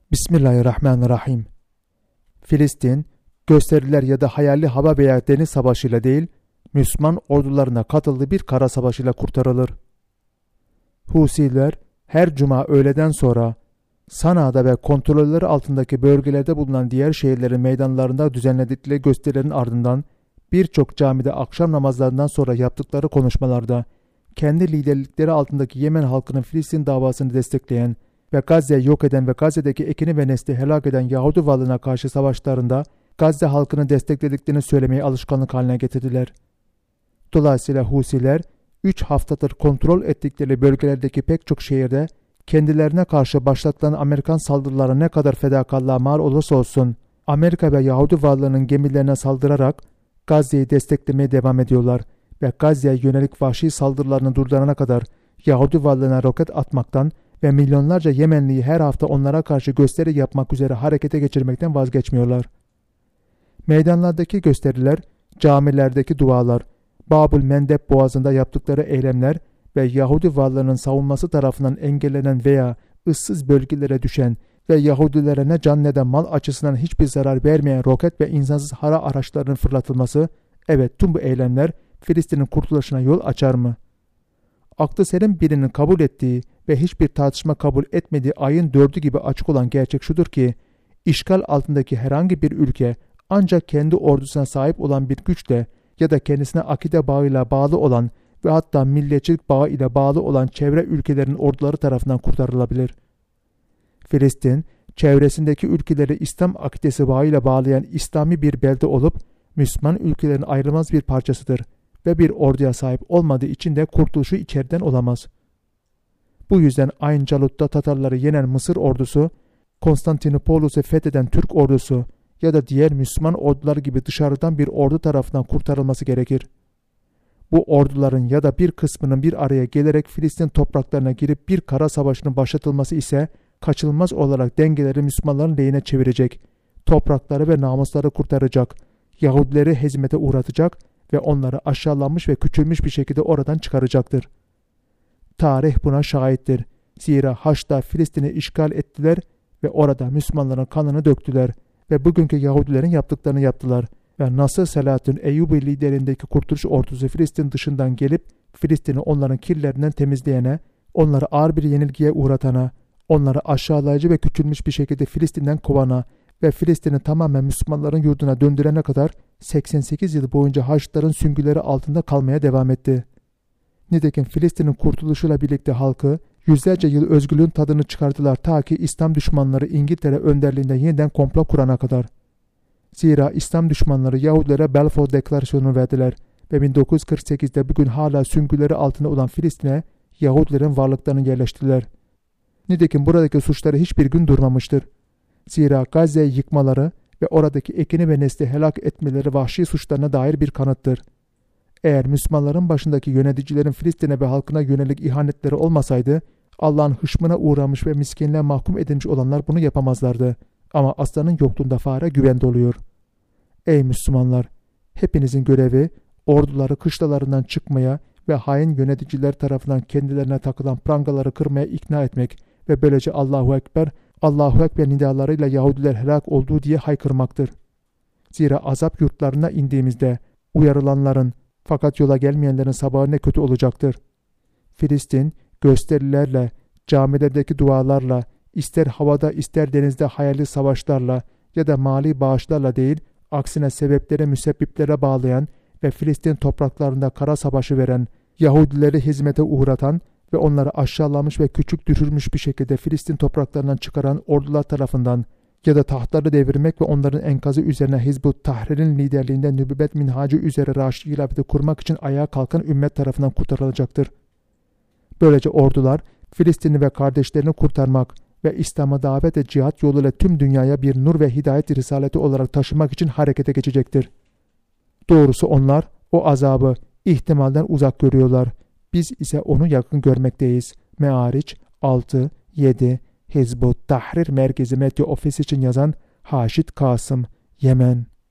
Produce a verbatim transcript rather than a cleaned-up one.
Bismillahirrahmanirrahim. Filistin, gösteriler ya da hayali hava veya deniz savaşıyla değil, Müslüman ordularına katıldığı bir kara savaşıyla kurtarılır. Husiler, her cuma öğleden sonra Sana'da ve kontrolleri altındaki bölgelerde bulunan diğer şehirlerin meydanlarında düzenledikleri gösterilerin ardından birçok camide akşam namazlarından sonra yaptıkları konuşmalarda kendi liderlikleri altındaki Yemen halkının Filistin davasını destekleyen ve Gazze'yi yok eden ve Gazze'deki ekini ve nesli helak eden Yahudi varlığına karşı savaşlarında Gazze halkını desteklediklerini söylemeyi alışkanlık haline getirdiler. Dolayısıyla Husiler, üç haftadır kontrol ettikleri bölgelerdeki pek çok şehirde kendilerine karşı başlatılan Amerikan saldırıları ne kadar fedakarlığa mal olursa olsun, Amerika ve Yahudi varlığının gemilerine saldırarak Gazze'yi desteklemeye devam ediyorlar ve Gazze'ye yönelik vahşi saldırılarını durdurana kadar Yahudi varlığına roket atmaktan ve milyonlarca Yemenliyi her hafta onlara karşı gösteri yapmak üzere harekete geçirmekten vazgeçmiyorlar. Meydanlardaki gösteriler, camilerdeki dualar, Babül Mendeb boğazında yaptıkları eylemler ve Yahudi varlığının savunması tarafından engellenen veya ıssız bölgelere düşen ve Yahudilere ne can ne de mal açısından hiçbir zarar vermeyen roket ve insansız hara araçlarının fırlatılması, evet tüm bu eylemler Filistin'in kurtuluşuna yol açar mı? Aklı selim birinin kabul ettiği ve hiçbir tartışma kabul etmediği ayın dördü gibi açık olan gerçek şudur ki, işgal altındaki herhangi bir ülke ancak kendi ordusuna sahip olan bir güçle ya da kendisine akide bağıyla bağlı olan ve hatta milliyetçilik bağı ile bağlı olan çevre ülkelerin orduları tarafından kurtarılabilir. Filistin, çevresindeki ülkeleri İslam akidesi bağıyla bağlayan İslami bir belde olup, Müslüman ülkelerin ayrılmaz bir parçasıdır ve bir orduya sahip olmadığı için de kurtuluşu içeriden olamaz. Bu yüzden Ayn Calut'ta Tatarları yenen Mısır ordusu, Konstantinopolis'i fetheden Türk ordusu ya da diğer Müslüman ordular gibi dışarıdan bir ordu tarafından kurtarılması gerekir. Bu orduların ya da bir kısmının bir araya gelerek Filistin topraklarına girip bir kara savaşının başlatılması ise kaçınılmaz olarak dengeleri Müslümanların lehine çevirecek, toprakları ve namusları kurtaracak, Yahudileri hezimete uğratacak ve onları aşağılanmış ve küçülmüş bir şekilde oradan çıkaracaktır. Tarih buna şahittir. Zira Haç'ta Filistin'i işgal ettiler ve orada Müslümanların kanını döktüler ve bugünkü Yahudilerin yaptıklarını yaptılar ve Nasır Selahattin Eyyubi liderindeki kurtuluş ordusu Filistin dışından gelip Filistin'i onların kirlerinden temizleyene, onları ağır bir yenilgiye uğratana, onları aşağılayıcı ve küçülmüş bir şekilde Filistin'den kovana ve Filistin'i tamamen Müslümanların yurduna döndürene kadar seksen sekiz yıl boyunca Haçlıların süngüleri altında kalmaya devam etti. Nitekim Filistin'in kurtuluşuyla birlikte halkı yüzlerce yıl özgürlüğün tadını çıkardılar ta ki İslam düşmanları İngiltere önderliğinde yeniden komplo kurana kadar. Zira İslam düşmanları Yahudilere Balfour Deklarasyonu'nu verdiler ve bin dokuz yüz kırk sekizde bugün hala süngüleri altında olan Filistin'e Yahudilerin varlıklarını yerleştirdiler. Nitekim buradaki suçları hiçbir gün durmamıştır. Zira Gazze'yi yıkmaları ve oradaki ekini ve nesli helak etmeleri vahşi suçlarına dair bir kanıttır. Eğer Müslümanların başındaki yöneticilerin Filistin'e ve halkına yönelik ihanetleri olmasaydı, Allah'ın hışmına uğramış ve miskinliğe mahkum edilmiş olanlar bunu yapamazlardı. Ama aslanın yokluğunda fare güvende oluyor. Ey Müslümanlar! Hepinizin görevi, orduları kışlalarından çıkmaya ve hain yöneticiler tarafından kendilerine takılan prangaları kırmaya ikna etmek ve böylece Allahu Ekber, Allahu Ekber nidalarıyla Yahudiler helak olduğu diye haykırmaktır. Zira azap yurtlarına indiğimizde uyarılanların fakat yola gelmeyenlerin sabahı ne kötü olacaktır. Filistin, gösterilerle, camilerdeki dualarla, ister havada ister denizde hayali savaşlarla ya da mali bağışlarla değil, aksine sebeplere müsebbiplere bağlayan ve Filistin topraklarında kara savaşı veren, Yahudileri hizmete uğratan ve onları aşağılamış ve küçük düşürmüş bir şekilde Filistin topraklarından çıkaran ordular tarafından ya da tahtları devirmek ve onların enkazı üzerine Hizb-ut Tahrir'in liderliğinde nübüvvet minhacı üzere Raşid hilafeti kurmak için ayağa kalkan ümmet tarafından kurtarılacaktır. Böylece ordular Filistin'i ve kardeşlerini kurtarmak ve İslam'a davet ve cihat yoluyla tüm dünyaya bir nur ve hidayet risaleti olarak taşımak için harekete geçecektir. Doğrusu onlar o azabı ihtimalden uzak görüyorlar. Biz ise onu yakın görmekteyiz. Me'ariç altı yedi Hizb-ut Tahrir Merkezi Medya Ofisi için yazan Haşit Kasım, Yemen.